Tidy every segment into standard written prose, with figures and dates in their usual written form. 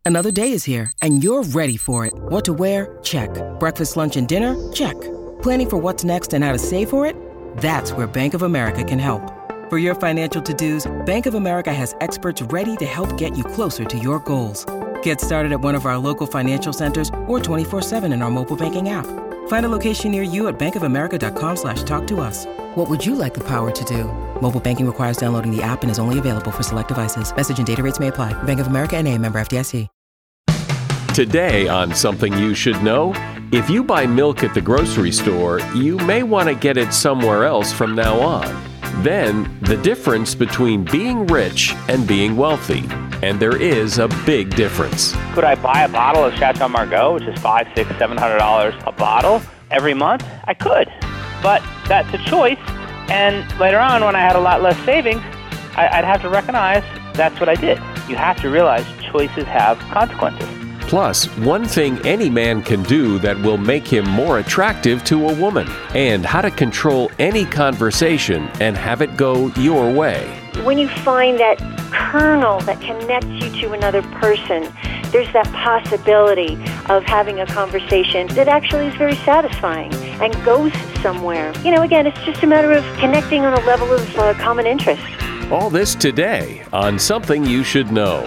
Another day is here, and you're ready for it. What to wear? Check. Breakfast, lunch, and dinner? Check. Planning for what's next and how to save for it? That's where Bank of America can help. For your financial to-dos, Bank of America has experts ready to help get you closer to your goals. Get started at one of our local financial centers or 24/7 in our mobile banking app. Find a location near you at bankofamerica.com/talktous. What would you like the power to do? Mobile banking requires downloading the app and is only available for select devices. Message and data rates may apply. Bank of America N.A., member FDIC. Today on Something You Should Know, if you buy milk at the grocery store, you may want to get it somewhere else from now on. Then, the difference between being rich and being wealthy. And there is a big difference. Could I buy a bottle of Chateau Margaux, which is $500, $600, $700 a bottle every month? I could, but that's a choice. And later on, when I had a lot less savings, I'd have to recognize that's what I did. You have to realize choices have consequences. Plus, one thing any man can do that will make him more attractive to a woman, and how to control any conversation and have it go your way. When you find that kernel that connects you to another person, there's that possibility of having a conversation that actually is very satisfying and goes somewhere. Again, it's just a matter of connecting on a level of common interest. All this today on Something You Should Know.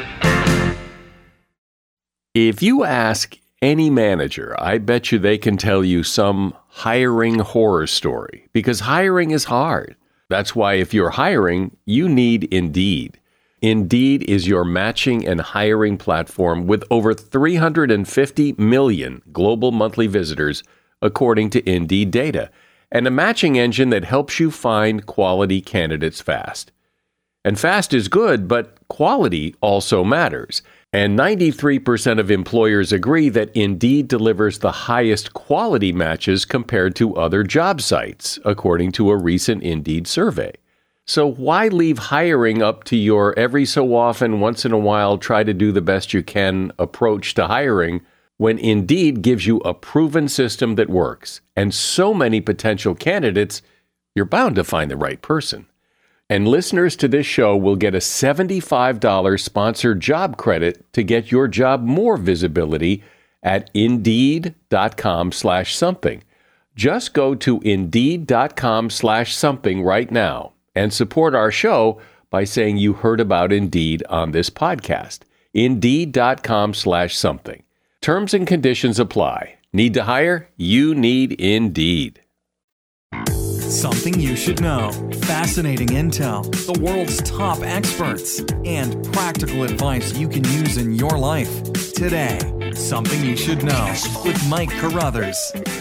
If you ask any manager, I bet you they can tell you some hiring horror story, because hiring is hard. That's why if you're hiring, you need Indeed. Indeed is your matching and hiring platform with over 350 million global monthly visitors, according to Indeed data, and a matching engine that helps you find quality candidates fast. And fast is good, but quality also matters. And 93% of employers agree that Indeed delivers the highest quality matches compared to other job sites, according to a recent Indeed survey. So why leave hiring up to your every so often, once in a while, try to do the best you can approach to hiring when Indeed gives you a proven system that works? And so many potential candidates, you're bound to find the right person. And listeners to this show will get a $75 sponsored job credit to get your job more visibility at Indeed.com/something. Just go to Indeed.com/something right now and support our show by saying you heard about Indeed on this podcast. Indeed.com/something. Terms and conditions apply. Need to hire? You need Indeed. Something you should know. Fascinating intel, the world's top experts, and practical advice you can use in your life. Today, Something You Should Know with Mike Carruthers.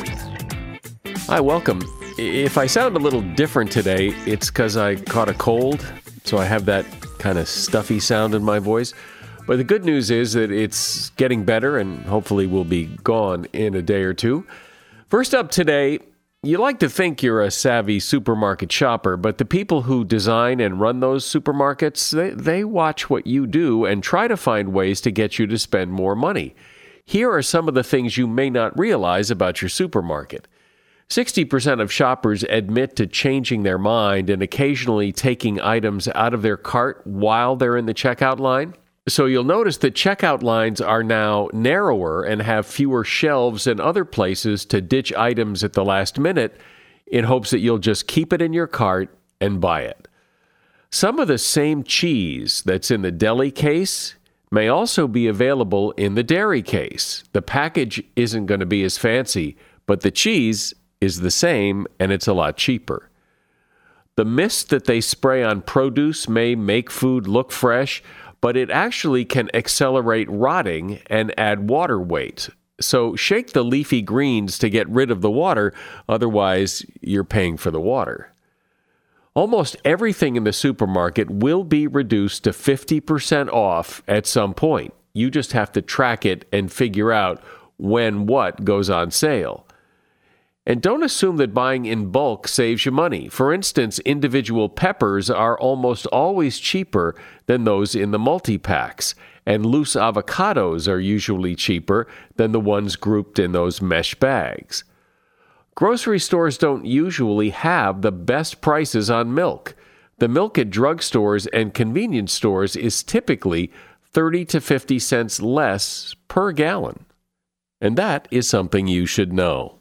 Hi, welcome. If I sound a little different today, it's because I caught a cold, so I have that kind of stuffy sound in my voice. But the good news is that it's getting better and hopefully will be gone in a day or two. First up today, you like to think you're a savvy supermarket shopper, but the people who design and run those supermarkets, they watch what you do and try to find ways to get you to spend more money. Here are some of the things you may not realize about your supermarket. 60% of shoppers admit to changing their mind and occasionally taking items out of their cart while they're in the checkout line. So you'll notice that checkout lines are now narrower and have fewer shelves and other places to ditch items at the last minute in hopes that you'll just keep it in your cart and buy it. Some of the same cheese that's in the deli case may also be available in the dairy case. The package isn't going to be as fancy, but the cheese is the same and it's a lot cheaper. The mist that they spray on produce may make food look fresh, but it actually can accelerate rotting and add water weight. So shake the leafy greens to get rid of the water, otherwise you're paying for the water. Almost everything in the supermarket will be reduced to 50% off at some point. You just have to track it and figure out when what goes on sale. And don't assume that buying in bulk saves you money. For instance, individual peppers are almost always cheaper than those in the multi-packs, and loose avocados are usually cheaper than the ones grouped in those mesh bags. Grocery stores don't usually have the best prices on milk. The milk at drugstores and convenience stores is typically 30 to 50 cents less per gallon. And that is something you should know.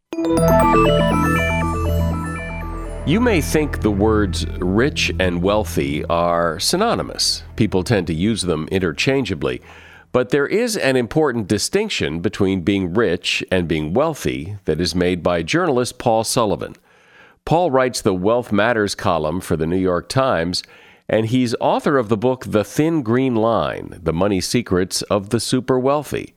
You may think the words rich and wealthy are synonymous. People tend to use them interchangeably. But there is an important distinction between being rich and being wealthy that is made by journalist Paul Sullivan. Paul writes the Wealth Matters column for the New York Times, and he's author of the book The Thin Green Line, The Money Secrets of the Super Wealthy.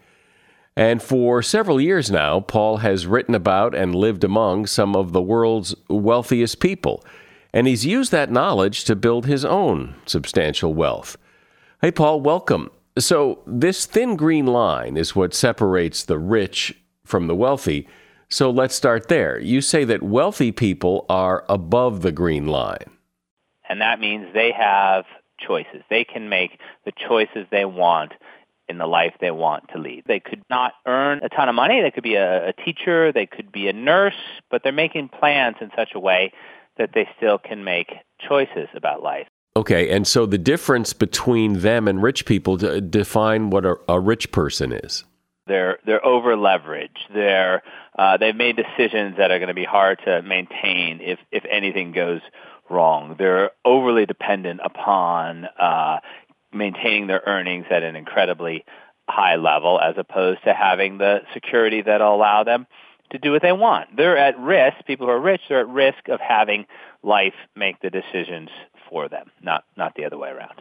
And for several years now, Paul has written about and lived among some of the world's wealthiest people, and he's used that knowledge to build his own substantial wealth. Hey, Paul, welcome. So this thin green line is what separates the rich from the wealthy. So let's start there. You say that wealthy people are above the green line. And that means they have choices. They can make the choices they want in the life they want to lead. They could not earn a ton of money. They could be a teacher. They could be a nurse. But they're making plans in such a way that they still can make choices about life. Okay, and so the difference between them and rich people, define what a rich person is. They're over-leveraged. They've made decisions that are going to be hard to maintain if anything goes wrong. They're overly dependent upon maintaining their earnings at an incredibly high level as opposed to having the security that'll allow them to do what they want. They're at risk. People who are rich are at risk of having life make the decisions for them, not the other way around.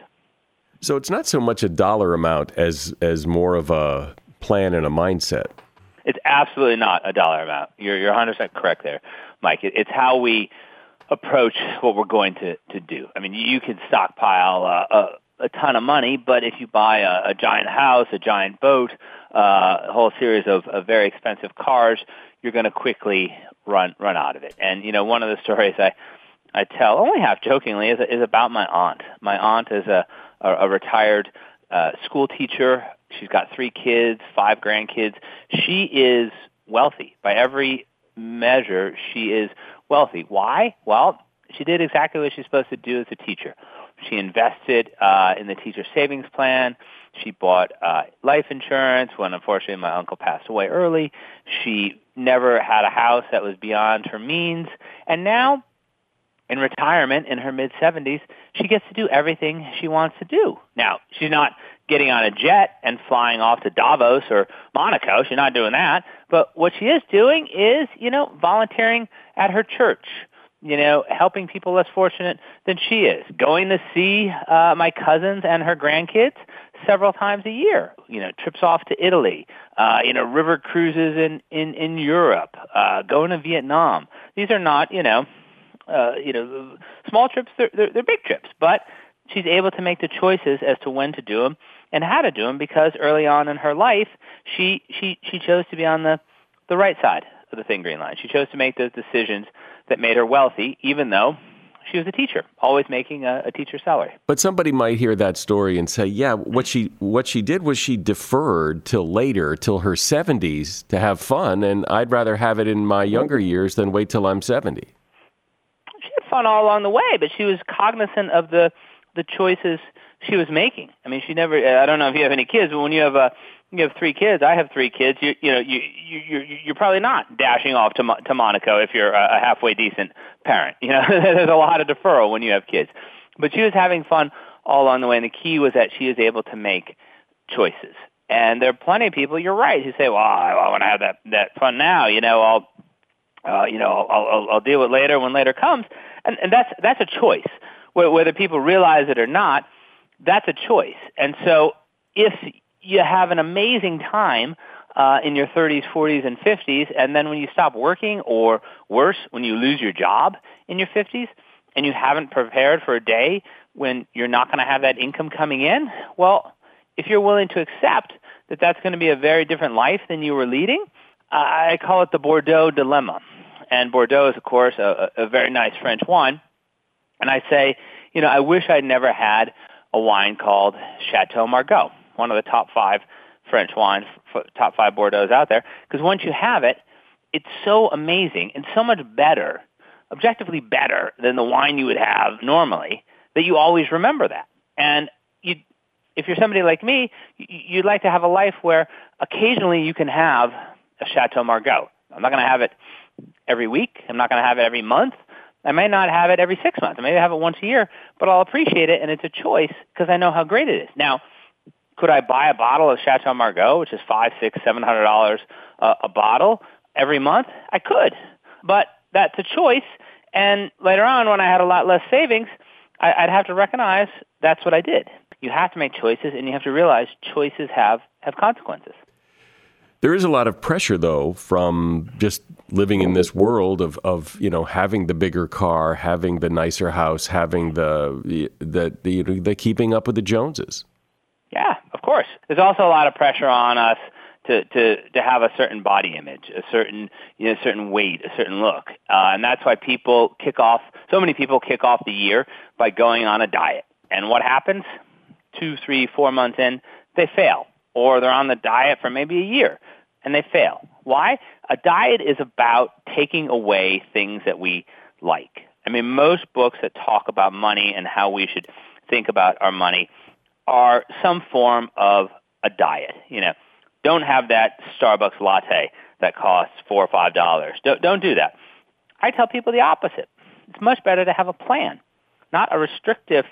So it's not so much a dollar amount as more of a plan and a mindset. It's absolutely not a dollar amount. You're 100% correct there, Mike. It's how we approach what we're going to do. I mean, you can stockpile a ton of money, but if you buy a giant house, a giant boat, a whole series of very expensive cars, you're going to quickly run out of it. And, one of the stories I tell, only half jokingly, is about my aunt. My aunt is a retired school teacher. She's got 3 kids, 5 grandkids. She is wealthy. By every measure, she is wealthy. Why? Well, she did exactly what she's supposed to do as a teacher. She invested in the teacher savings plan. She bought life insurance when, unfortunately, my uncle passed away early. She never had a house that was beyond her means. And now, in retirement, in her mid-70s, she gets to do everything she wants to do. Now, she's not getting on a jet and flying off to Davos or Monaco. She's not doing that. But what she is doing is, volunteering at her church, helping people less fortunate than she is, going to see my cousins and her grandkids several times a year, trips off to Italy, river cruises in Europe, going to Vietnam. These are not, small trips, they're big trips, but she's able to make the choices as to when to do them and how to do them because early on in her life, she chose to be on the right side of the thin green line. She chose to make those decisions that made her wealthy, even though she was a teacher, always making a teacher's salary. But somebody might hear that story and say, yeah, what she did was she deferred till later, till her 70s to have fun, and I'd rather have it in my younger years than wait till I'm 70. She had fun all along the way, but she was cognizant of the choices she was making. I mean, she never, I don't know if you have any kids, but when you have 3 kids, I have 3 kids, you're probably not dashing off to Monaco if you're a halfway decent parent. There's a lot of deferral when you have kids. But she was having fun all along the way, and the key was that she is able to make choices. And there are plenty of people, you're right, who say, well, I want to have that fun now, I'll deal with it later when later comes. And that's a choice. Whether people realize it or not, that's a choice. And so if you have an amazing time in your 30s, 40s, and 50s, and then when you stop working, or worse, when you lose your job in your 50s, and you haven't prepared for a day when you're not going to have that income coming in, well, if you're willing to accept that that's going to be a very different life than you were leading, I call it the Bordeaux dilemma. And Bordeaux is, of course, a very nice French wine. And I say, I wish I'd never had a wine called Chateau Margaux, one of the top 5 French wines, top 5 Bordeaux out there. Because once you have it, it's so amazing and so much better, objectively better than the wine you would have normally, that you always remember that. And if you're somebody like me, you'd like to have a life where occasionally you can have a Chateau Margaux. I'm not going to have it every week. I'm not going to have it every month. I may not have it every 6 months. I may have it once a year, but I'll appreciate it, and it's a choice because I know how great it is. Now, could I buy a bottle of Chateau Margaux, which is $500, $600, $700 a bottle every month? I could, but that's a choice. And later on, when I had a lot less savings, I'd have to recognize that's what I did. You have to make choices, and you have to realize choices have consequences. There is a lot of pressure, though, from just living in this world of having the bigger car, having the nicer house, having the keeping up with the Joneses. Yeah, of course. There's also a lot of pressure on us to have a certain body image, a certain weight, a certain look, and that's why so many people kick off the year by going on a diet. And what happens? 2, 3, 4 months in, they fail, or they're on the diet for maybe a year and they fail. Why? A diet is about taking away things that we like. I mean, most books that talk about money and how we should think about our money are some form of a diet. Don't have that Starbucks latte that costs $4 or $5. Don't do that. I tell people the opposite. It's much better to have a plan, not a restrictive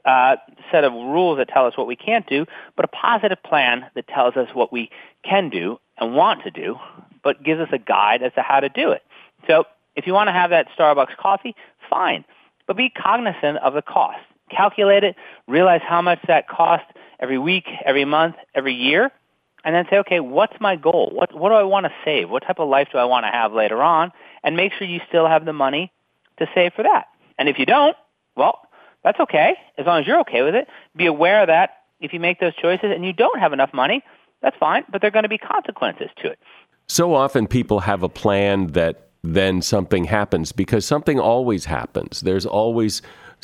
set of rules that tell us what we can't do, but a positive plan that tells us what we can do and want to do, but gives us a guide as to how to do it. So if you want to have that Starbucks coffee, fine, but be cognizant of the cost. Calculate it, realize how much that costs every week, every month, every year, and then say, okay, what's my goal? What do I want to save? What type of life do I want to have later on? And make sure you still have the money to save for that. And if you don't, well, that's okay, as long as you're okay with it. Be aware that if you make those choices and you don't have enough money, that's fine, but there are going to be consequences to it. So often people have a plan that then something happens because something always happens. There's always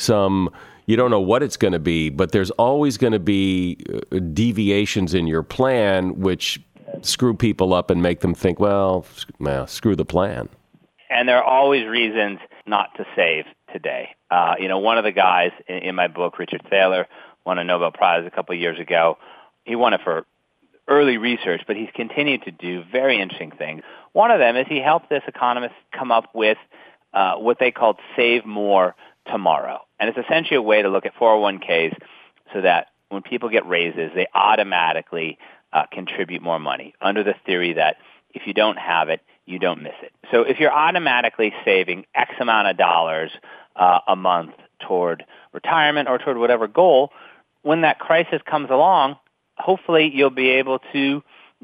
you don't know what it's going to be, but there's always going to be deviations in your plan which screw people up and make them think, well, screw the plan. And there are always reasons not to save today. One of the guys in my book, Richard Thaler, won a Nobel Prize a couple of years ago. He won it for early research, but he's continued to do very interesting things. One of them is he helped this economist come up with what they called Save More Tomorrow. And it's essentially a way to look at 401ks so that when people get raises, they automatically contribute more money under the theory that if you don't have it, you don't miss it. So if you're automatically saving X amount of dollars a month toward retirement or toward whatever goal, when that crisis comes along, hopefully you'll be able to,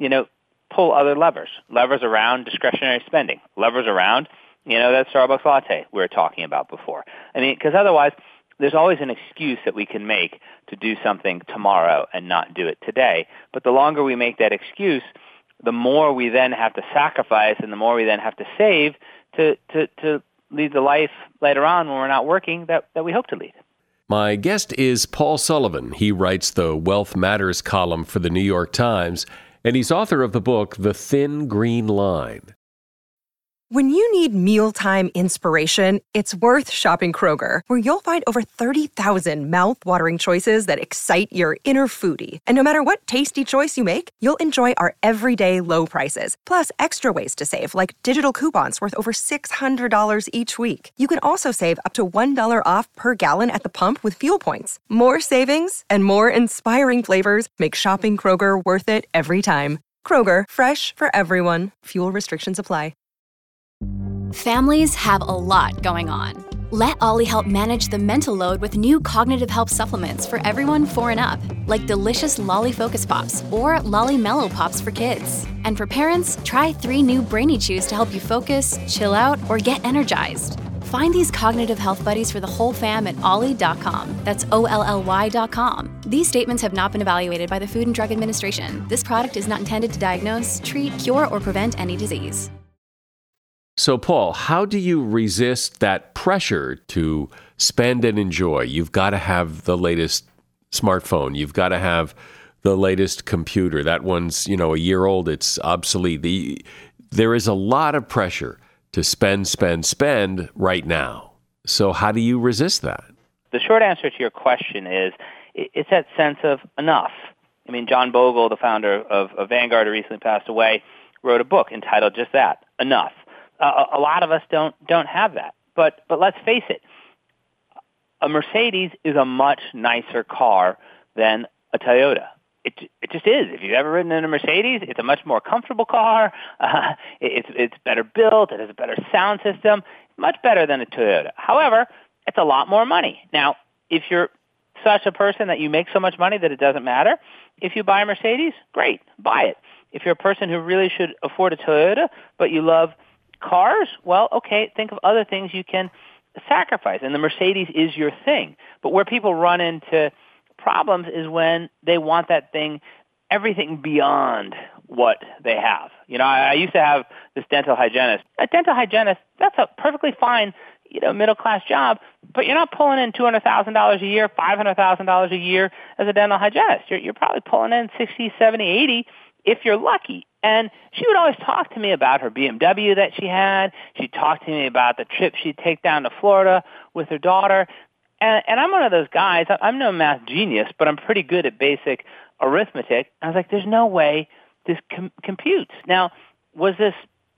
pull other levers around discretionary spending, levers around, that Starbucks latte we were talking about before. I mean, because otherwise there's always an excuse that we can make to do something tomorrow and not do it today. But the longer we make that excuse, the more we then have to sacrifice and the more we then have to save to lead the life later on when we're not working that we hope to lead. My guest is Paul Sullivan. He writes the Wealth Matters column for the New York Times, and he's author of the book, The Thin Green Line. When you need mealtime inspiration, it's worth shopping Kroger, where you'll find over 30,000 mouth-watering choices that excite your inner foodie. And no matter what tasty choice you make, you'll enjoy our everyday low prices, plus extra ways to save, like digital coupons worth over $600 each week. You can also save up to $1 off per gallon at the pump with fuel points. More savings and more inspiring flavors make shopping Kroger worth it every time. Kroger, fresh for everyone. Fuel restrictions apply. Families have a lot going on. Let Ollie help manage the mental load with new cognitive help supplements for everyone 4 and up, like delicious Lolly Focus Pops or Lolly Mellow Pops for kids. And for parents, try 3 new Brainy Chews to help you focus, chill out, or get energized. Find these cognitive health buddies for the whole fam at ollie.com. That's OLLY.com. These statements have not been evaluated by the Food and Drug Administration. This product is not intended to diagnose, treat, cure, or prevent any disease. So, Paul, how do you resist that pressure to spend and enjoy? You've got to have the latest smartphone. You've got to have the latest computer. That one's, a year old. It's obsolete. There is a lot of pressure to spend right now. So how do you resist that? The short answer to your question is it's that sense of enough. I mean, John Bogle, the founder of Vanguard, who recently passed away, wrote a book entitled just that, Enough. A lot of us don't have that. But let's face it, a Mercedes is a much nicer car than a Toyota. It just is. If you've ever ridden in a Mercedes, it's a much more comfortable car. It's better built. It has a better sound system. Much better than a Toyota. However, it's a lot more money. Now, if you're such a person that you make so much money that it doesn't matter, if you buy a Mercedes, great, buy it. If you're a person who really should afford a Toyota, but you love cars, well, okay, think of other things you can sacrifice. And the Mercedes is your thing. But where people run into problems is when they want that thing, everything beyond what they have. You know, I used to have this dental hygienist. A dental hygienist, that's a perfectly fine, middle-class job, but you're not pulling in $200,000 a year, $500,000 a year as a dental hygienist. You're probably pulling in 60, 70, 80 if you're lucky. And she would always talk to me about her BMW that she had. She'd talk to me about the trip she'd take down to Florida with her daughter. And I'm one of those guys, I'm no math genius, but I'm pretty good at basic arithmetic. I was like, there's no way this computes. Now, was this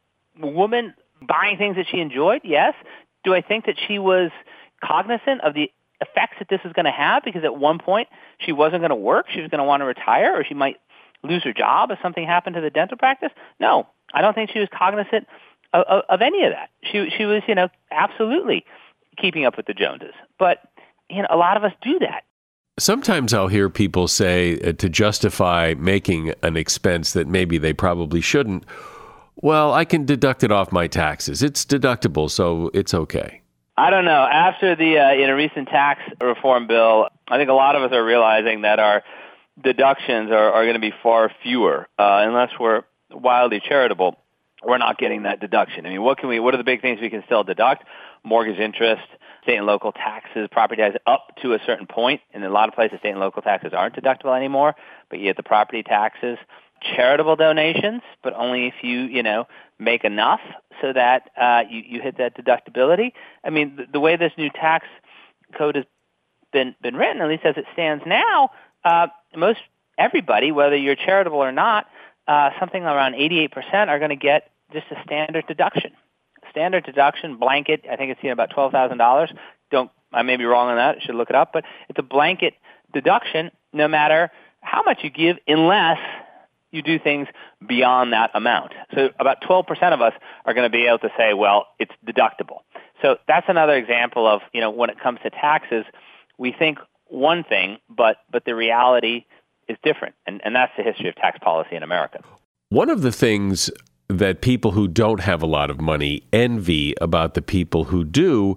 woman buying things that she enjoyed? Yes. Do I think that she was cognizant of the effects that this was going to have? Because at one point, she wasn't going to work. She was going to want to retire, or she might lose her job if something happened to the dental practice. No, I don't think she was cognizant of any of that. She was, absolutely keeping up with the Joneses. But, a lot of us do that. Sometimes I'll hear people say to justify making an expense that maybe they probably shouldn't, well, I can deduct it off my taxes. It's deductible, so it's okay. I don't know. After the recent tax reform bill, I think a lot of us are realizing that our deductions are going to be far fewer. Unless we're wildly charitable, we're not getting that deduction. I mean, what are the big things we can still deduct? Mortgage interest, state and local taxes, property taxes up to a certain point. In a lot of places, state and local taxes aren't deductible anymore, but you get the property taxes. Charitable donations, but only if you make enough so that you hit that deductibility. I mean, the way this new tax code has been written, at least as it stands now, most everybody, whether you're charitable or not, something around 88% are going to get just a standard deduction. Standard deduction, blanket, I think it's about $12,000. I may be wrong on that. I should look it up. But it's a blanket deduction no matter how much you give, unless you do things beyond that amount. So about 12% of us are going to be able to say, well, it's deductible. So that's another example of, when it comes to taxes, we think one thing, but the reality is different. And that's the history of tax policy in America. One of the things that people who don't have a lot of money envy about the people who do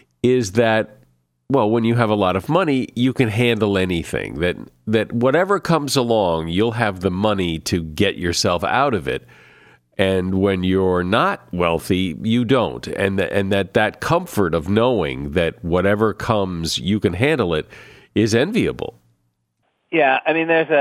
is that, well, when you have a lot of money, you can handle anything. That whatever comes along, you'll have the money to get yourself out of it. And when you're not wealthy, you don't. And that comfort of knowing that whatever comes, you can handle it is enviable. Yeah, I mean, there's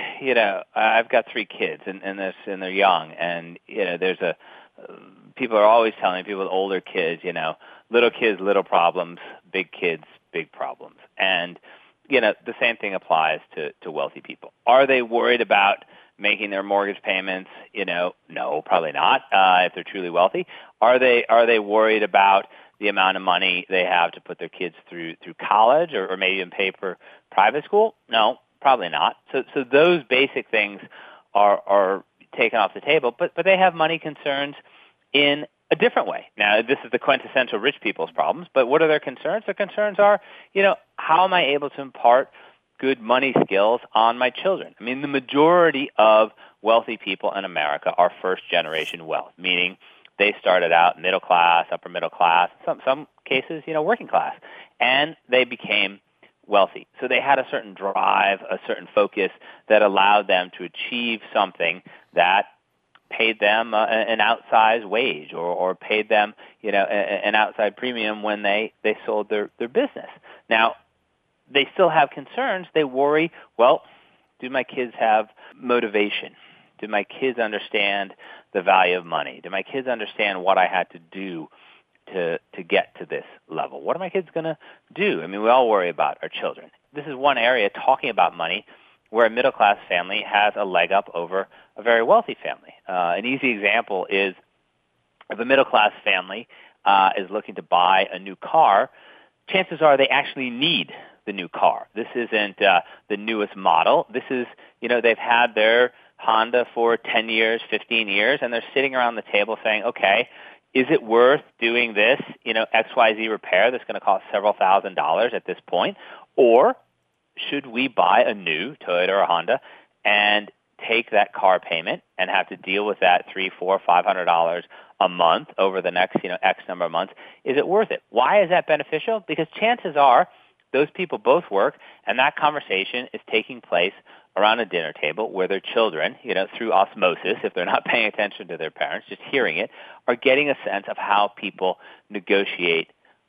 I've got 3 kids, and they're young, and people are always telling me, people with older kids, little kids, little problems, big kids, big problems, and the same thing applies to wealthy people. Are they worried about making their mortgage payments? No, probably not. If they're truly wealthy, are they worried about the amount of money they have to put their kids through college or maybe even pay for private school? No. Probably not. So those basic things are taken off the table, but they have money concerns in a different way. Now, this is the quintessential rich people's problems, but what are their concerns? Their concerns are, how am I able to impart good money skills on my children? I mean, the majority of wealthy people in America are first-generation wealth, meaning they started out middle class, upper middle class, some cases, working class, and they became wealthy. So they had a certain drive, a certain focus that allowed them to achieve something that paid them an outsized wage or paid them, an outside premium when they sold their business. Now, they still have concerns. They worry, well, do my kids have motivation? Do my kids understand the value of money? Do my kids understand what I had to do to get to this level? What are my kids going to do? I mean, we all worry about our children. this is one area, talking about money, where a middle-class family has a leg up over a very wealthy family. An easy example is if a middle-class family is looking to buy a new car, chances are they actually need the new car. This isn't the newest model. This is, they've had their Honda for 10 years, 15 years, and they're sitting around the table saying, okay, is it worth doing this, XYZ repair that's going to cost several $1,000s at this point? Or should we buy a new Toyota or Honda and take that car payment and have to deal with that $300, $400, $500 a month over the next, X number of months? Is it worth it? Why is that beneficial? Because chances are those people both work, and that conversation is taking place around a dinner table where their children, through osmosis, if they're not paying attention to their parents, just hearing it, are getting a sense of how people negotiate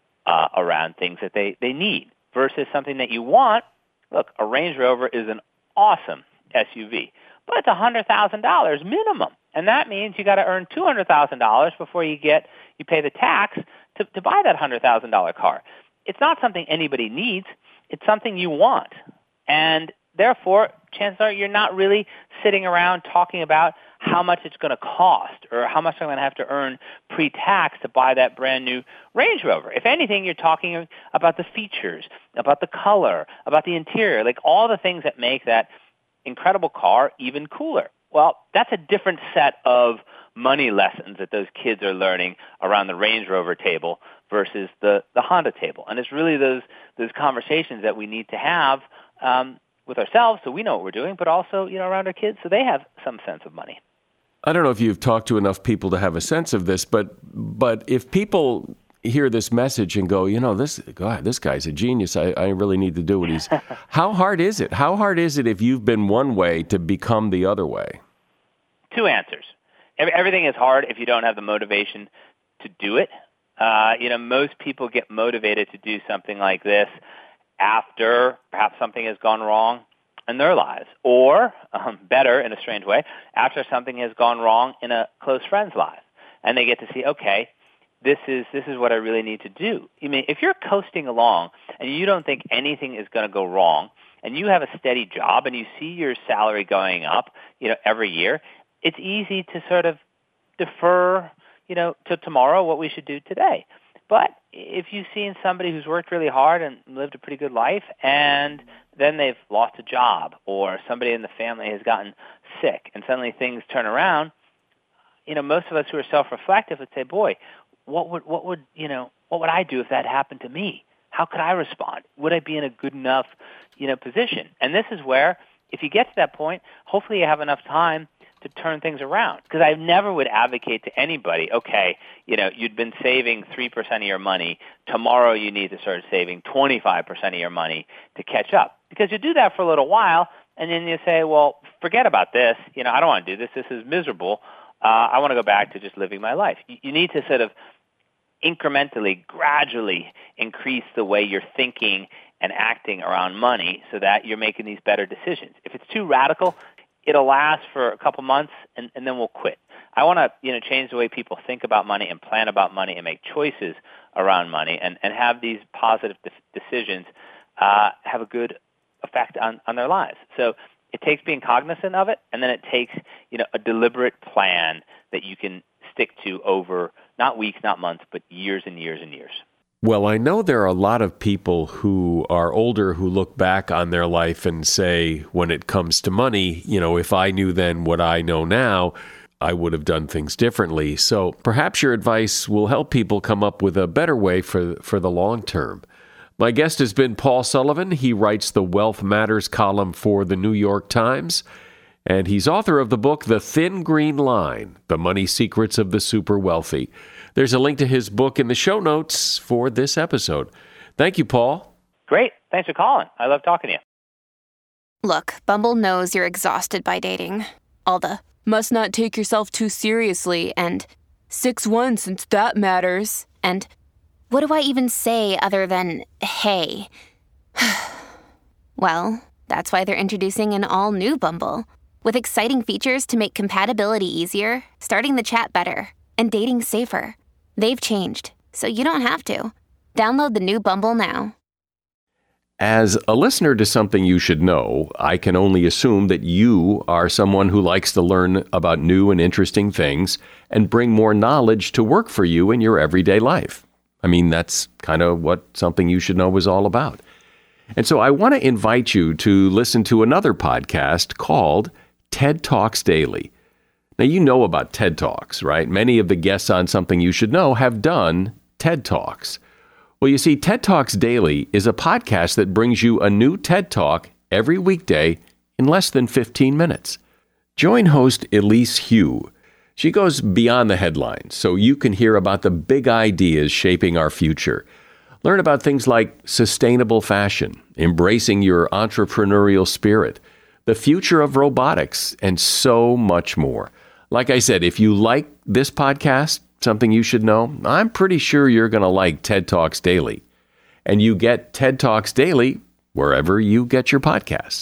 around things that they need versus something that you want. Look, a Range Rover is an awesome SUV, but it's $100,000 minimum. And that means you got to earn $200,000 before you pay the tax to buy that $100,000 car. It's not something anybody needs. It's something you want. And therefore, chances are you're not really sitting around talking about how much it's going to cost or how much I'm going to have to earn pre-tax to buy that brand new Range Rover. If anything, you're talking about the features, about the color, about the interior, like all the things that make that incredible car even cooler. Well, that's a different set of money lessons that those kids are learning around the Range Rover table versus the Honda table. And it's really those conversations that we need to have with ourselves so we know what we're doing, but also, around our kids so they have some sense of money. I don't know if you've talked to enough people to have a sense of this, but if people hear this message and go, this guy's a genius. I really need to do what he's... How hard is it? How hard is it if you've been one way to become the other way? Two answers. Everything is hard if you don't have the motivation to do it. Most people get motivated to do something like this after perhaps something has gone wrong in their lives, or better, in a strange way, after something has gone wrong in a close friend's life, and they get to see, okay, this is what I really need to do. I mean, if you're coasting along and you don't think anything is going to go wrong, and you have a steady job and you see your salary going up, every year, it's easy to sort of defer, to tomorrow what we should do today. But if you've seen somebody who's worked really hard and lived a pretty good life, and then they've lost a job, or somebody in the family has gotten sick, and suddenly things turn around, most of us who are self-reflective would say, boy, what would I do if that happened to me? How could I respond? Would I be in a good enough, position? And this is where, if you get to that point, hopefully you have enough time to turn things around. Because I never would advocate to anybody, okay, you'd been saving 3% of your money. Tomorrow you need to start saving 25% of your money to catch up. Because you do that for a little while, and then you say, well, forget about this. I don't want to do this. This is miserable. I want to go back to just living my life. You need to sort of incrementally, gradually increase the way you're thinking and acting around money so that you're making these better decisions. If it's too radical, it'll last for a couple months, and then we'll quit. I want to, change the way people think about money and plan about money and make choices around money and have these positive decisions have a good effect on their lives. So it takes being cognizant of it, and then it takes, a deliberate plan that you can stick to over not weeks, not months, but years and years and years. Well, I know there are a lot of people who are older who look back on their life and say, when it comes to money, if I knew then what I know now, I would have done things differently. So perhaps your advice will help people come up with a better way for the long term. My guest has been Paul Sullivan. He writes the Wealth Matters column for the New York Times, and he's author of the book, The Thin Green Line, The Money Secrets of the Super Wealthy. There's a link to his book in the show notes for this episode. Thank you, Paul. Great. Thanks for calling. I love talking to you. Look, Bumble knows you're exhausted by dating. All the, must not take yourself too seriously, and 6'1" since that matters, and what do I even say other than, hey? Well, that's why they're introducing an all-new Bumble, with exciting features to make compatibility easier, starting the chat better, and dating safer. They've changed, so you don't have to. Download the new Bumble now. As a listener to Something You Should Know, I can only assume that you are someone who likes to learn about new and interesting things and bring more knowledge to work for you in your everyday life. I mean, that's kind of what Something You Should Know is all about. And so I want to invite you to listen to another podcast called TED Talks Daily. Now, you know about TED Talks, right? Many of the guests on Something You Should Know have done TED Talks. Well, you see, TED Talks Daily is a podcast that brings you a new TED Talk every weekday in less than 15 minutes. Join host Elise Hu. She goes beyond the headlines, so you can hear about the big ideas shaping our future. Learn about things like sustainable fashion, embracing your entrepreneurial spirit, the future of robotics, and so much more. Like I said, if you like this podcast, Something You Should Know, I'm pretty sure you're going to like TED Talks Daily. And you get TED Talks Daily wherever you get your podcasts.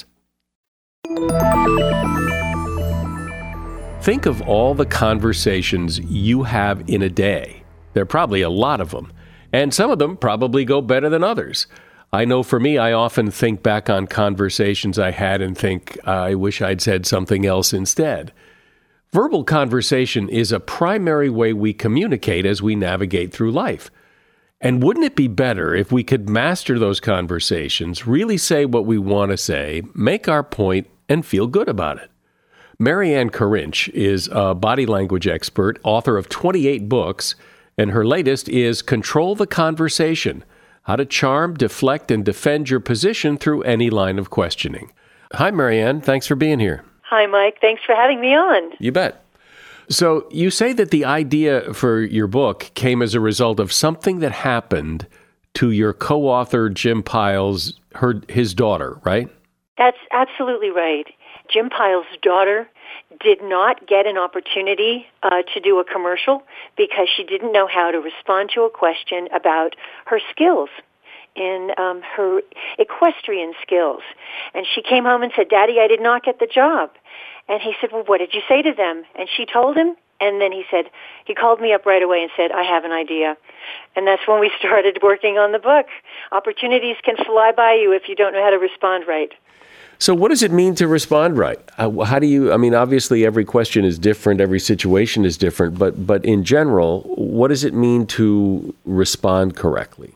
Think of all the conversations you have in a day. There are probably a lot of them, and some of them probably go better than others. I know for me, I often think back on conversations I had and think, I wish I'd said something else instead. Verbal conversation is a primary way we communicate as we navigate through life. And wouldn't it be better if we could master those conversations, really say what we want to say, make our point, and feel good about it? Marianne Karinch is a body language expert, author of 28 books, and her latest is Control the Conversation: How to Charm, Deflect, and Defend Your Position Through Any Line of Questioning. Hi, Marianne. Thanks for being here. Hi, Mike. Thanks for having me on. You bet. So you say that the idea for your book came as a result of something that happened to your co-author, Jim Piles, his daughter, right? That's absolutely right. Jim Piles' daughter did not get an opportunity to do a commercial because she didn't know how to respond to a question about her skills in her equestrian skills. And she came home and said, "Daddy, I did not get the job." And he said, "Well, what did you say to them?" And she told him, and then he called me up right away and said, "I have an idea." And that's when we started working on the book. Opportunities can fly by you if you don't know how to respond right. So what does it mean to respond right? How do you, obviously every question is different, every situation is different, but in general, what does it mean to respond correctly?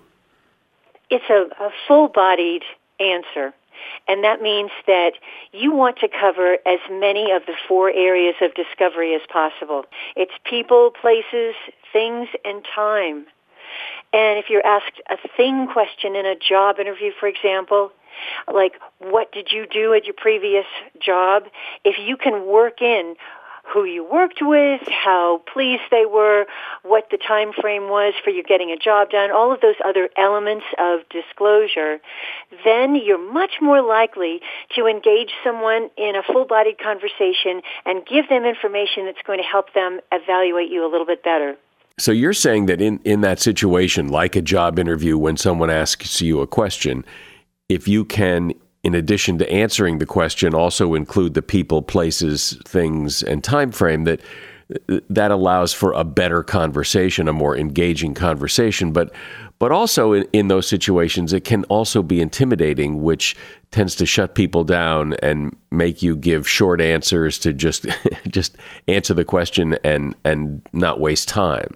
It's a full-bodied answer. And that means that you want to cover as many of the 4 areas of discovery as possible. It's people, places, things, and time. And if you're asked a thing question in a job interview, for example, like, what did you do at your previous job? If you can work in who you worked with, how pleased they were, what the time frame was for you getting a job done, all of those other elements of disclosure, then you're much more likely to engage someone in a full-bodied conversation and give them information that's going to help them evaluate you a little bit better. So you're saying that in that situation, like a job interview, when someone asks you a question, if you can, in addition to answering the question, also include the people, places, things, and time frame, that allows for a better conversation, a more engaging conversation. But also in those situations, it can also be intimidating, which tends to shut people down and make you give short answers to just answer the question and not waste time.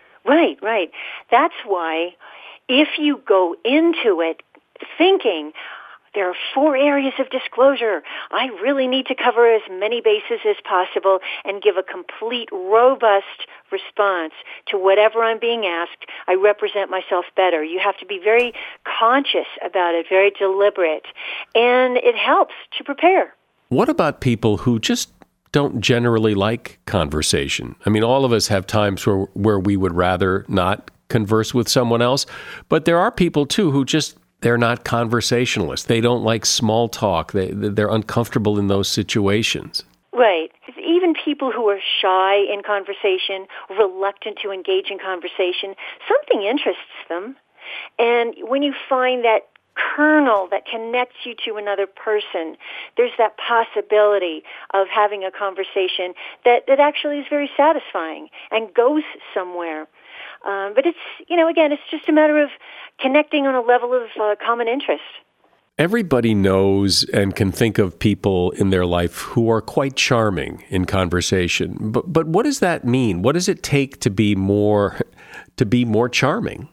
Right. That's why if you go into it thinking, there are 4 areas of disclosure, I really need to cover as many bases as possible and give a complete, robust response to whatever I'm being asked, I represent myself better. You have to be very conscious about it, very deliberate, and it helps to prepare. What about people who just don't generally like conversation? All of us have times where we would rather not converse with someone else, but there are people too who they're not conversationalists. They don't like small talk. They're uncomfortable in those situations. Right. Even people who are shy in conversation, reluctant to engage in conversation, something interests them. And when you find that kernel that connects you to another person, there's that possibility of having a conversation that actually is very satisfying and goes somewhere. But it's, again, it's just a matter of connecting on a level of common interest. Everybody knows and can think of people in their life who are quite charming in conversation. But what does that mean? What does it take to be more charming?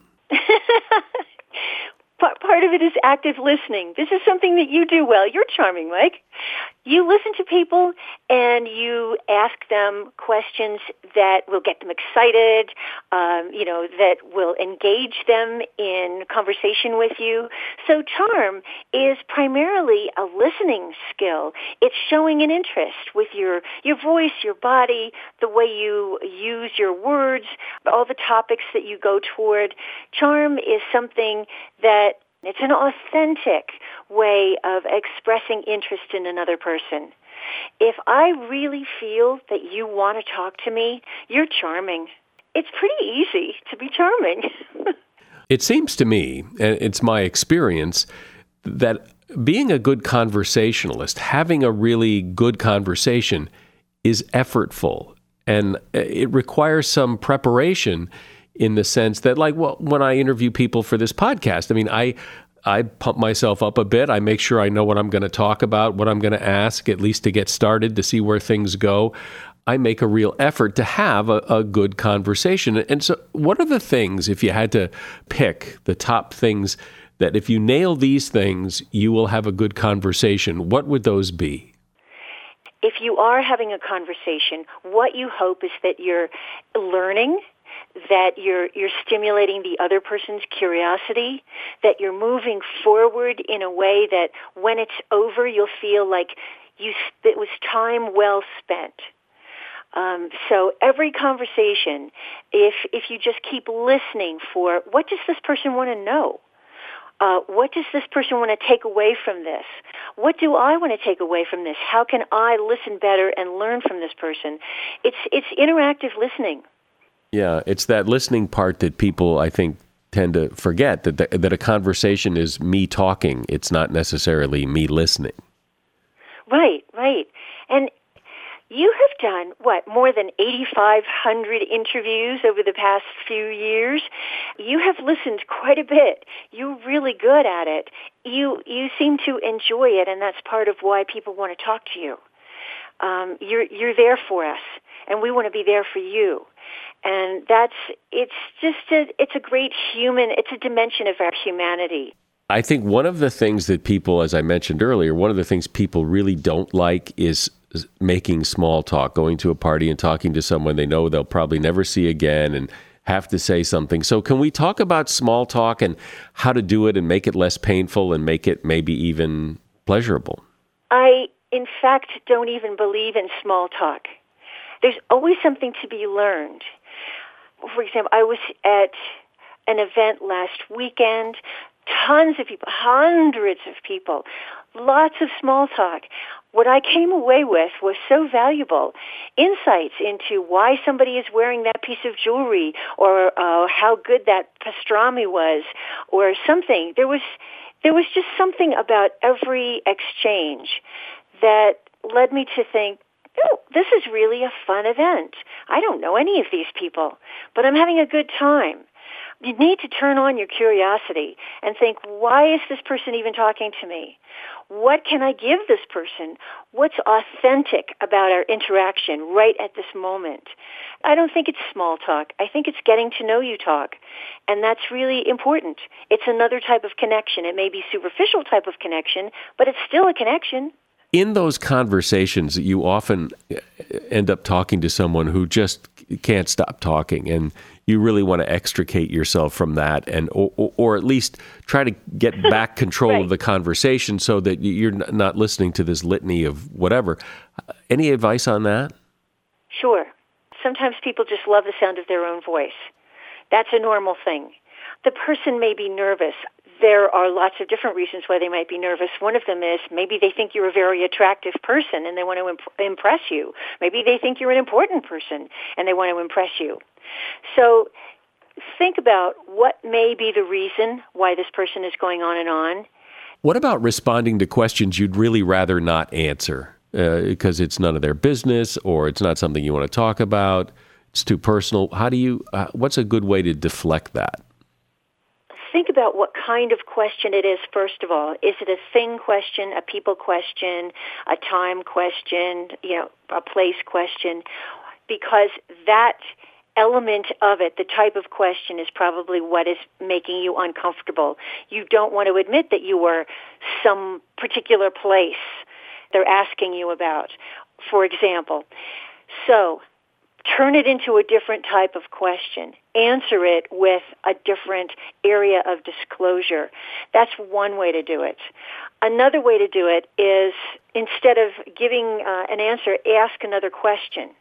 Part of it is active listening. This is something that you do well. You're charming, Mike. You listen to people and you ask them questions that will get them excited, that will engage them in conversation with you. So charm is primarily a listening skill. It's showing an interest with your voice, your body, the way you use your words, all the topics that you go toward. Charm is something that it's an authentic way of expressing interest in another person. If I really feel that you want to talk to me, you're charming. It's pretty easy to be charming. It seems to me, and it's my experience, that being a good conversationalist, having a really good conversation is effortful, and it requires some preparation in the sense that, when I interview people for this podcast, I pump myself up a bit. I make sure I know what I'm going to talk about, what I'm going to ask, at least to get started, to see where things go. I make a real effort to have a good conversation. And so what are the things, if you had to pick the top things, that if you nail these things, you will have a good conversation? What would those be? If you are having a conversation, what you hope is that you're learning, that you're stimulating the other person's curiosity, that you're moving forward in a way that when it's over, you'll feel like it was time well spent. So every conversation, if you just keep listening for what does this person want to know? What does this person want to take away from this? What do I want to take away from this? How can I listen better and learn from this person? It's interactive listening. Yeah, it's that listening part that people, I think, tend to forget, that a conversation is me talking. It's not necessarily me listening. Right. And you have done, more than 8,500 interviews over the past few years. You have listened quite a bit. You're really good at it. You seem to enjoy it, and that's part of why people want to talk to you. You're there for us, and we want to be there for you. And it's a dimension of our humanity. I think one of the things that people, as I mentioned earlier, one of the things people really don't like is making small talk, going to a party and talking to someone they know they'll probably never see again and have to say something. So can we talk about small talk and how to do it and make it less painful and make it maybe even pleasurable? I, in fact, don't even believe in small talk. There's always something to be learned. For example, I was at an event last weekend, tons of people, hundreds of people, lots of small talk. What I came away with was so valuable. Insights into why somebody is wearing that piece of jewelry, or how good that pastrami was, or something. There was just something about every exchange that led me to think, oh, this is really a fun event. I don't know any of these people, but I'm having a good time. You need to turn on your curiosity and think, why is this person even talking to me? What can I give this person? What's authentic about our interaction right at this moment? I don't think it's small talk. I think it's getting to know you talk. And that's really important. It's another type of connection. It may be superficial type of connection, but it's still a connection. In those conversations, you often end up talking to someone who just can't stop talking, and you really want to extricate yourself from that, and or at least try to get back control right. of the conversation so that you're not listening to this litany of whatever. Any advice on that? Sure. Sometimes people just love the sound of their own voice. That's a normal thing. The person may be nervous. There are lots of different reasons why they might be nervous. One of them is maybe they think you're a very attractive person and they want to impress you. Maybe they think you're an important person and they want to impress you. So think about what may be the reason why this person is going on and on. What about responding to questions you'd really rather not answer because it's none of their business or it's not something you want to talk about? It's too personal. How do you? What's a good way to deflect that? think about what kind of question it is, first of all. Is it a thing question, a people question, a time question, a place question? Because that element of it, the type of question, is probably what is making you uncomfortable. You don't want to admit that you were some particular place they're asking you about, for example. So turn it into a different type of question. Answer it with a different area of disclosure. That's one way to do it. Another way to do it is, instead of giving an answer, ask another question.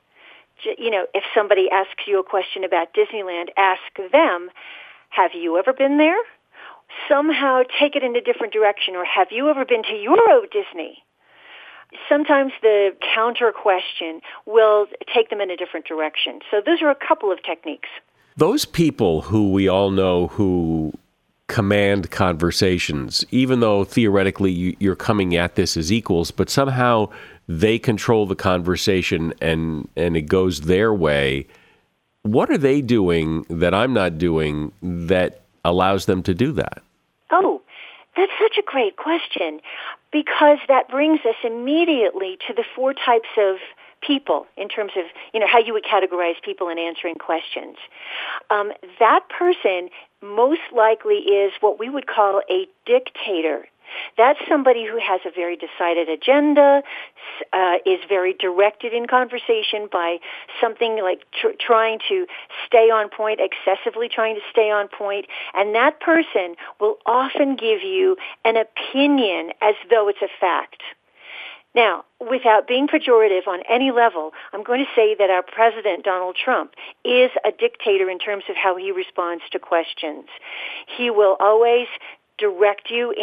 If somebody asks you a question about Disneyland, ask them, have you ever been there? Somehow take it in a different direction. Or have you ever been to Euro Disney? Sometimes the counter question will take them in a different direction. So those are a couple of techniques. Those people who we all know who command conversations, even though theoretically you're coming at this as equals, but somehow they control the conversation and it goes their way. What are they doing that I'm not doing that allows them to do that? Oh, that's such a great question, because that brings us immediately to the four types of people in terms of, how you would categorize people in answering questions. That person most likely is what we would call a dictator. That's somebody who has a very decided agenda, is very directed in conversation by something like trying to stay on point, excessively trying to stay on point, and that person will often give you an opinion as though it's a fact. Now, without being pejorative on any level, I'm going to say that our president, Donald Trump, is a dictator in terms of how he responds to questions. He will always direct you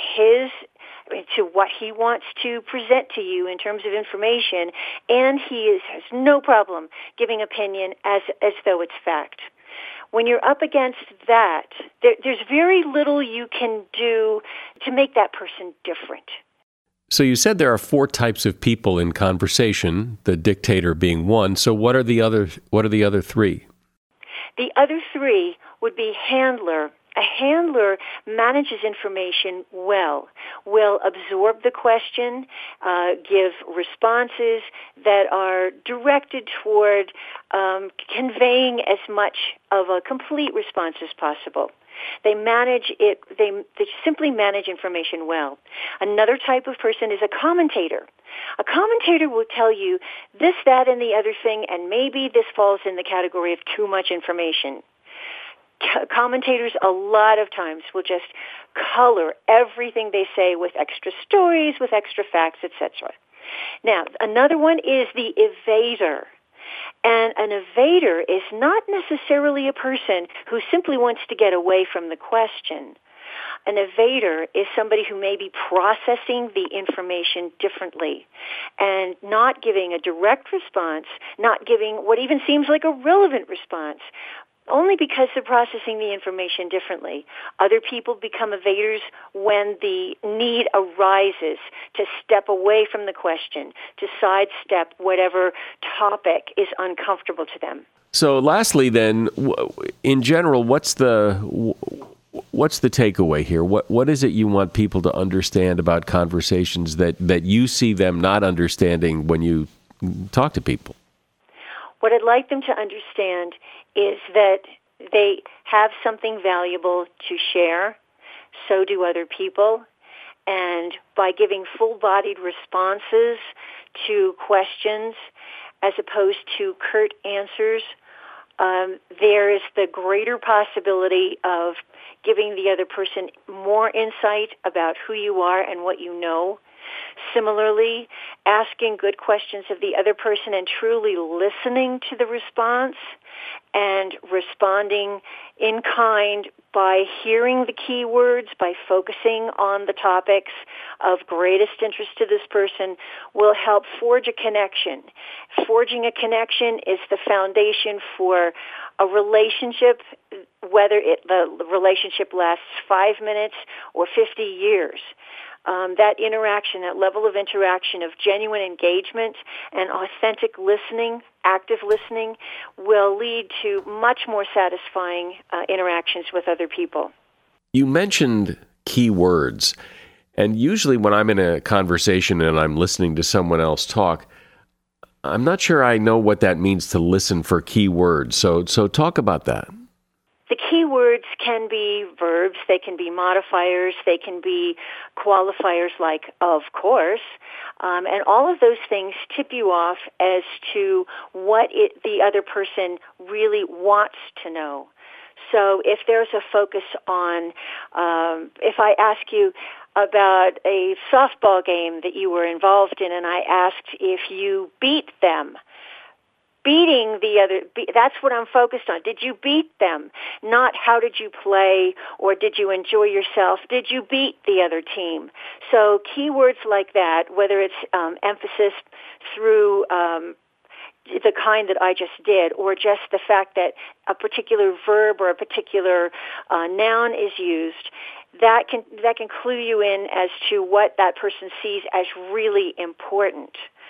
to what he wants to present to you in terms of information, and he has no problem giving opinion as though it's fact. When you're up against that, there's very little you can do to make that person different. So you said there are four types of people in conversation, the dictator being one. So what are the other three? The other three would be handler. A handler manages information well, will absorb the question, give responses that are directed toward conveying as much of a complete response as possible. They manage it. They simply manage information well. Another type of person is a commentator. A commentator will tell you this, that, and the other thing, and maybe this falls in the category of too much information. Commentators a lot of times will just color everything they say with extra stories, with extra facts, etc. Now, another one is the evader. And an evader is not necessarily a person who simply wants to get away from the question. An evader is somebody who may be processing the information differently and not giving a direct response, not giving what even seems like a relevant response, only because they're processing the information differently. Other people become evaders when the need arises to step away from the question, to sidestep whatever topic is uncomfortable to them. So lastly then, in general, what's the takeaway here? What is it you want people to understand about conversations that you see them not understanding when you talk to people? What I'd like them to understand is that they have something valuable to share, so do other people, and by giving full-bodied responses to questions as opposed to curt answers, there is the greater possibility of giving the other person more insight about who you are and what you know. Similarly, asking good questions of the other person and truly listening to the response and responding in kind by hearing the key words, by focusing on the topics of greatest interest to this person will help forge a connection. Forging a connection is the foundation for a relationship, whether the relationship lasts 5 minutes or 50 years. That interaction, that level of interaction of genuine engagement and authentic listening, active listening, will lead to much more satisfying interactions with other people. You mentioned key words, and usually when I'm in a conversation and I'm listening to someone else talk, I'm not sure I know what that means to listen for key words. So talk about that. The key words can be verbs, they can be modifiers, they can be qualifiers like of course, and all of those things tip you off as to what the other person really wants to know. So if there's a focus on, if I ask you about a softball game that you were involved in and I asked if you beat them, beating the other, that's what I'm focused on. Did you beat them? Not how did you play or did you enjoy yourself? Did you beat the other team? So keywords like that, whether it's emphasis through the kind that I just did, or just the fact that a particular verb or a particular noun is used, that can clue you in as to what that person sees as really important.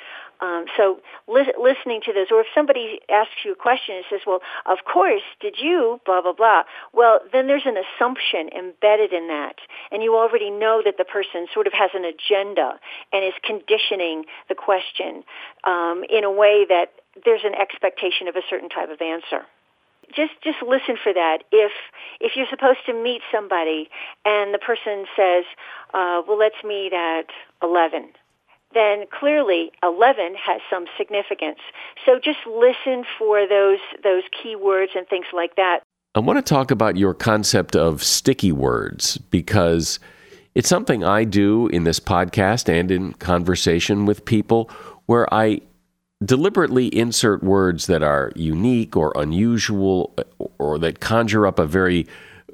So listening to this, or if somebody asks you a question and says, well, of course, did you, blah, blah, blah, well, then there's an assumption embedded in that. And you already know that the person sort of has an agenda and is conditioning the question in a way that there's an expectation of a certain type of answer. Just listen for that. If you're supposed to meet somebody and the person says, well, let's meet at 11, then clearly 11 has some significance. So just listen for those key words and things like that. I want to talk about your concept of sticky words, because it's something I do in this podcast and in conversation with people, where I deliberately insert words that are unique or unusual or that conjure up a very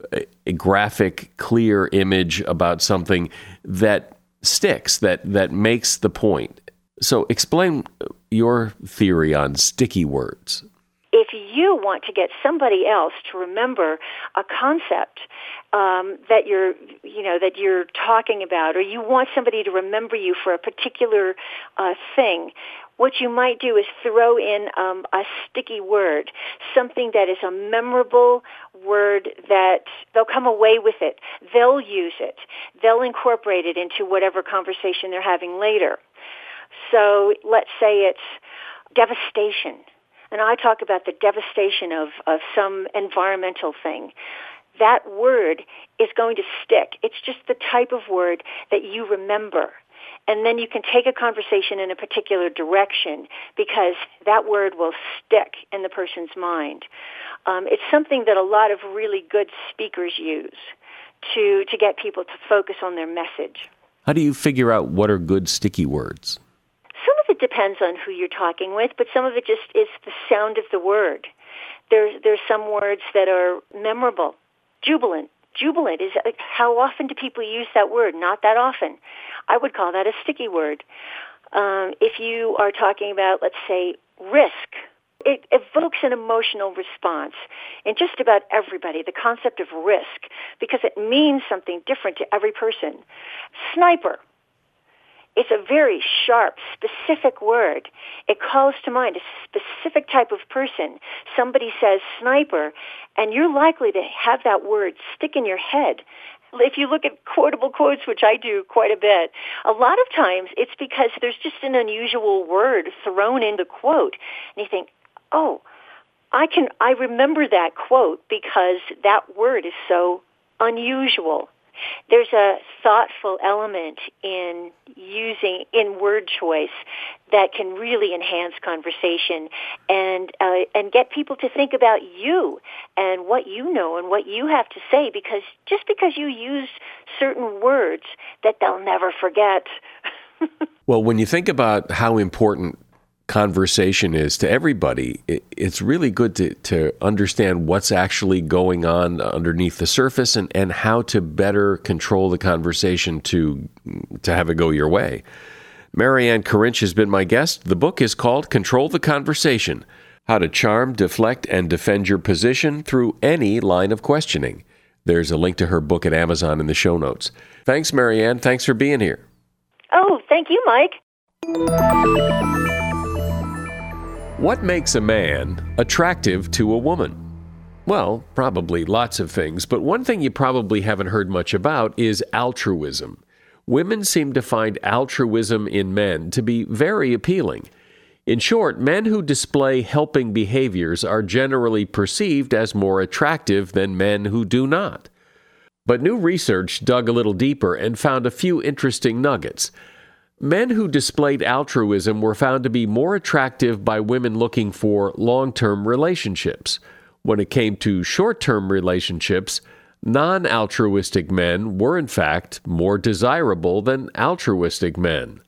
graphic, clear image about something that sticks, that makes the point. So explain your theory on sticky words. If you want to get somebody else to remember a concept that you're talking about, or you want somebody to remember you for a particular thing, what you might do is throw in a sticky word, something that is a memorable word that they'll come away with it. They'll use it. They'll incorporate it into whatever conversation they're having later. So let's say it's devastation. And I talk about the devastation of some environmental thing. That word is going to stick. It's just the type of word that you remember. And then you can take a conversation in a particular direction because that word will stick in the person's mind. It's something that a lot of really good speakers use to get people to focus on their message. How do you figure out what are good sticky words? Some of it depends on who you're talking with, but some of it just is the sound of the word. There's some words that are memorable. Jubilant. Jubilant is, how often do people use that word? Not that often. I would call that a sticky word. If you are talking about, let's say, risk, it evokes an emotional response in just about everybody, the concept of risk, because it means something different to every person. Sniper. It's a very sharp, specific word. It calls to mind a specific type of person. Somebody says sniper, and you're likely to have that word stick in your head. If you look at quotable quotes, which I do quite a bit, a lot of times it's because there's just an unusual word thrown in the quote. And you think, oh, I remember that quote because that word is so unusual. There's a thoughtful element in word choice that can really enhance conversation and get people to think about you and what you know and what you have to say, because just because you use certain words that they'll never forget. Well, when you think about how important conversation is to everybody, it's really good to understand what's actually going on underneath the surface and how to better control the conversation to have it go your way. Marianne Karinch has been my guest. The book is called Control the Conversation: How to Charm, Deflect, and Defend Your Position Through Any Line of Questioning. There's a link to her book at Amazon in the show notes. Thanks, Marianne. Thanks for being here. Oh, thank you, Mike. What makes a man attractive to a woman? Well, probably lots of things, but one thing you probably haven't heard much about is altruism. Women seem to find altruism in men to be very appealing. In short, men who display helping behaviors are generally perceived as more attractive than men who do not. But new research dug a little deeper and found a few interesting nuggets. Men who displayed altruism were found to be more attractive by women looking for long-term relationships. When it came to short-term relationships, non-altruistic men were in fact more desirable than altruistic men.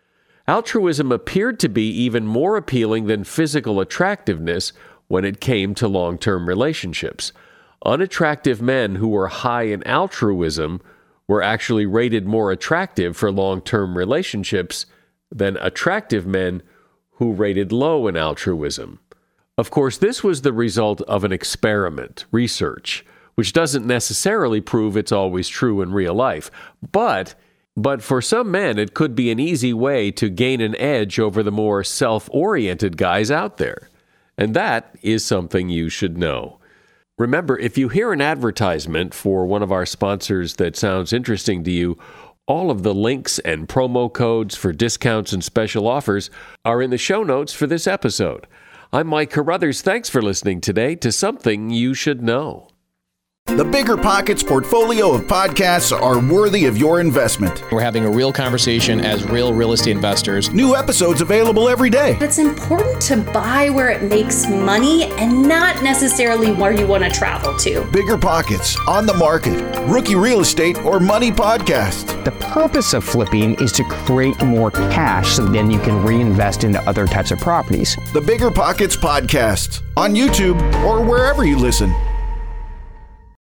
Altruism appeared to be even more appealing than physical attractiveness when it came to long-term relationships. Unattractive men who were high in altruism were actually rated more attractive for long-term relationships than attractive men who rated low in altruism. Of course, this was the result of an experiment, research, which doesn't necessarily prove it's always true in real life. But for some men, it could be an easy way to gain an edge over the more self-oriented guys out there. And that is something you should know. Remember, if you hear an advertisement for one of our sponsors that sounds interesting to you, all of the links and promo codes for discounts and special offers are in the show notes for this episode. I'm Mike Carruthers. Thanks for listening today to Something You Should Know. The Bigger Pockets portfolio of podcasts are worthy of your investment. We're having a real conversation as real estate investors. New episodes available every day. It's important to buy where it makes money and not necessarily where you want to travel to. Bigger Pockets, On the Market, Rookie Real Estate, or Money Podcast. The purpose of flipping is to create more cash so then you can reinvest into other types of properties. The Bigger Pockets Podcast on YouTube or wherever you listen.